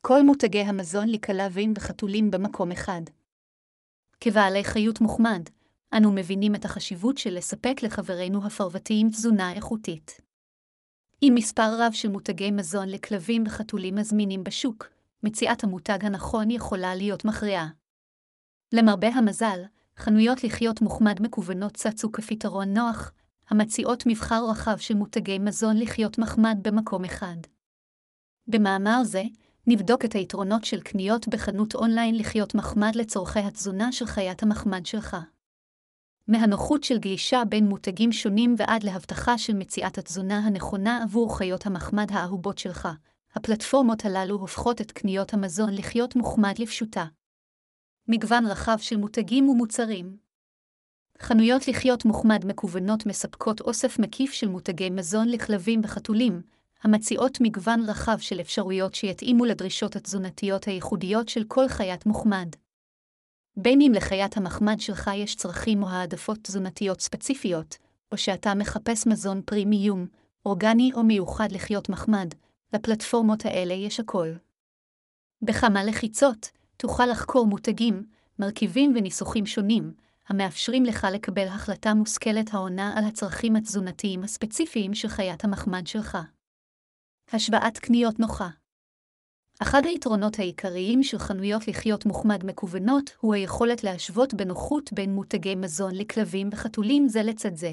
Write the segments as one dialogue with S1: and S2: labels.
S1: כל מותגי המזון לכלבים וחתולים במקום אחד. כבעלי חיות מוחמד, אנו מבינים את החשיבות של לספק לחברינו הפרוותיים תזונה איכותית. עם מספר רב של מותגי מזון לכלבים וחתולים מזמינים בשוק, מציאת המותג הנכון יכולה להיות מכריעה. למרבה המזל, חנויות לחיות מוחמד מקוונות צצו כפתרון נוח, המציעות מבחר רחב של מותגי מזון לחיות מחמד במקום אחד. במאמר זה, נבדוק את היתרונות של קניות בחנות אונליין לחיות מחמד לצורכי התזונה של חיית המחמד שלך. מהנוחות של גלישה בין מותגים שונים ועד להבטחה של מציאת התזונה הנכונה עבור חיות המחמד האהובות שלך, הפלטפורמות הללו הופכות את קניות המזון לחיות מוחמד לפשוטה. מגוון רחב של מותגים ומוצרים. חנויות לחיות מוחמד מקוונות מספקות אוסף מקיף של מותגי מזון לכלבים וחתולים, המציעות מגוון רחב של אפשרויות שיתאימו לדרישות התזונתיות הייחודיות של כל חיית מוחמד. בין אם לחיית המחמד שלך יש צרכים או העדפות תזונתיות ספציפיות, או שאתה מחפש מזון פרימיום, אורגני או מיוחד לחיות מחמד, לפלטפורמות האלה יש הכל. בכמה לחיצות, תוכל לחקור מותגים, מרכיבים וניסוחים שונים, המאפשרים לך לקבל החלטה מושכלת העונה על הצרכים התזונתיים הספציפיים של חיית המחמד שלך. השוואת קניות נוחה. אחד היתרונות העיקריים של חנויות לחיות מוחמד מקוונות הוא היכולת להשוות בנוחות בין מותגי מזון לכלבים וחתולים זה לצד זה.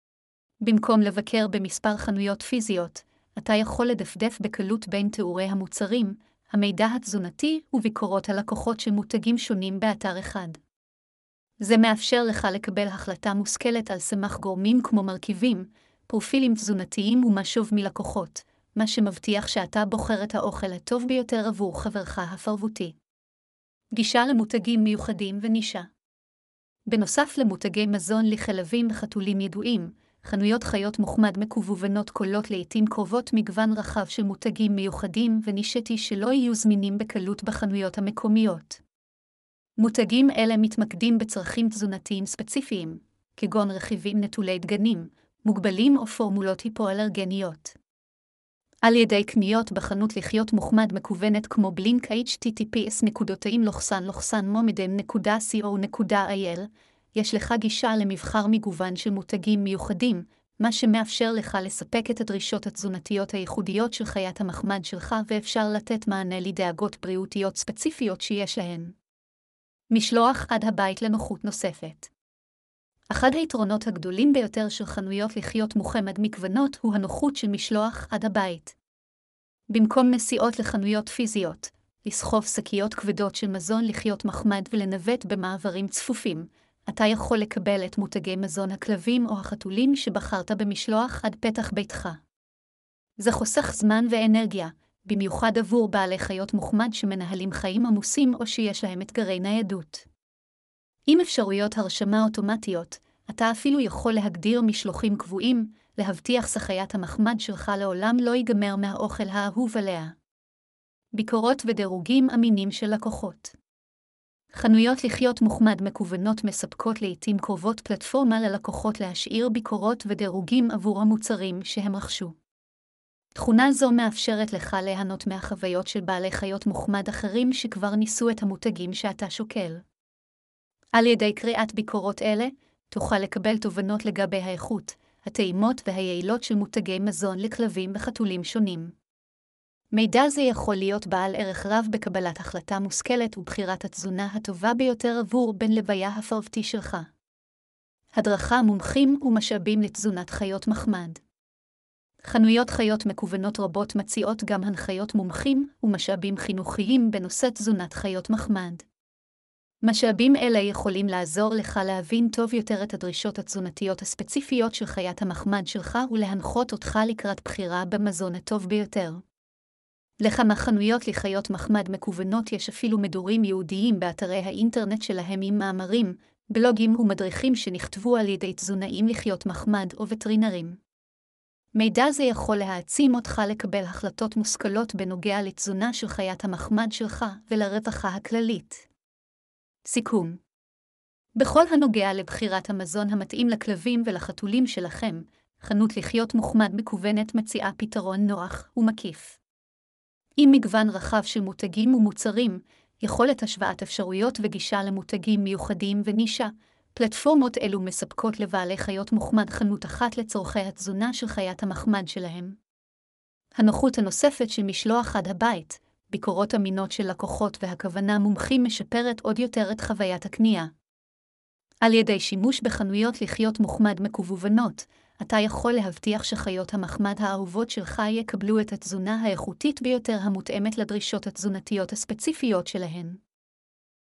S1: במקום לבקר במספר חנויות פיזיות, אתה יכול לדפדף בקלות בין תיאורי המוצרים, המידע התזונתי וביקורות הלקוחות של מותגים שונים באתר אחד. זה מאפשר לך לקבל החלטה מושכלת על סמך גורמים כמו מרכיבים, פרופילים תזונתיים ומשוב מלקוחות, מה שמבטיח שאתה בוחר את האוכל הטוב ביותר עבור חברך הפרוותי. גישה למותגים מיוחדים ונישה. בנוסף למותגי מזון לכלבים וחתולים ידועים, חנויות חיות מוחמד מקוונות כוללות לעתים קרובות מגוון רחב של מותגים מיוחדים ונישתי שלא יהיו זמינים בקלות בחנויות המקומיות. מותגים אלה מתמקדים בצרכים תזונתיים ספציפיים, כגון רכיבים נטולי דגנים, מוגבלים או פורמולות היפואלרגניות. על ידי קניות בחנות לחיות מוחמד מקוונת כמו בלינק https://momedem.co.il, יש לך גישה למבחר מגוון של מותגים מיוחדים, מה שמאפשר לך לספק את הדרישות התזונתיות הייחודיות של חיית המחמד שלך ואפשר לתת מענה לדאגות בריאותיות ספציפיות שיש להן. משלוח עד הבית לנוחות נוספת. אחד היתרונות הגדולים ביותר של חנויות לחיות מוחמד מקוונות הוא הנוחות של משלוח עד הבית. במקום נסיעות לחנויות פיזיות, לסחוב שקיות כבדות של מזון לחיות מחמד ולנווט במעברים צפופים, אתה יכול לקבל את מותגי מזון הכלבים או החתולים שבחרת במשלוח עד פתח ביתך. זה חוסך זמן ואנרגיה, במיוחד עבור בעלי חיות מוחמד שמנהלים חיים עמוסים או שיש להם אתגרי ניידות. עם אפשרויות הרשמה אוטומטיות, אתה אפילו יכול להגדיר משלוחים קבועים, להבטיח שחיית המחמד שלך לעולם לא ייגמר מהאוכל האהוב עליה. ביקורות ודירוגים אמינים של לקוחות. חנויות לחיות מוחמד מקוונות מספקות לעתים קרובות פלטפורמה ללקוחות להשאיר ביקורות ודירוגים עבור המוצרים שהם רכשו. תכונה זו מאפשרת לך ליהנות מהחוויות של בעלי חיות מוחמד אחרים שכבר ניסו את המותגים שאתה שוקל. על ידי קריאת ביקורות אלה, תוכל לקבל תובנות לגבי האיכות, הטעימות והיעילות של מותגי מזון לכלבים וחתולים שונים. מידע זה יכול להיות בעל ערך רב בקבלת החלטה מושכלת ובחירת התזונה הטובה ביותר עבור בן לוויה הפרוותי שלך. הדרכה מומחים ומשאבים לתזונת חיות מחמד. חנויות חיות מקוונות רבות מציעות גם הנחיות מומחים ומשאבים חינוכיים בנושא תזונת חיות מחמד. משאבים אלה יכולים לעזור לך להבין טוב יותר את הדרישות התזונתיות הספציפיות של חיית המחמד שלך ולהנחות אותך לקראת בחירה במזון הטוב ביותר. לכמה חנויות לחיות מחמד מקוונות יש אפילו מדורים ייעודיים באתרי האינטרנט שלהם עם מאמרים, בלוגים ומדריכים שנכתבו על ידי תזונאים לחיות מחמד או וטרינרים. מידע זה יכול להעצים אותך לקבל החלטות מושכלות בנוגע לתזונה של חיית המחמד שלך ולרווחה הכללית. סיכום. בכל הנוגע לבחירת המזון המתאים לכלבים ולחתולים שלכם, חנות לחיות מוחמד מקוונת מציעה פתרון נוח ומקיף. עם מגוון רחב של מותגים ומוצרים, יכולת השוואת אפשרויות וגישה למותגים מיוחדים ונישה, פלטפורמות אלו מספקות לבעלי חיות מוחמד חנות אחת לצורכי התזונה של חיית המחמד שלהם. הנוחות הנוספת של משלוח עד הבית, ביקורות אמינות של לקוחות והכוונה מומחים משפרת עוד יותר את חוויית הקנייה. על ידי שימוש בחנויות לחיות מוחמד מקוונות, אתה יכול להבטיח שחיות המחמד האהובות שלך יקבלו את התזונה האיכותית ביותר המותאמת לדרישות התזונתיות הספציפיות שלהן.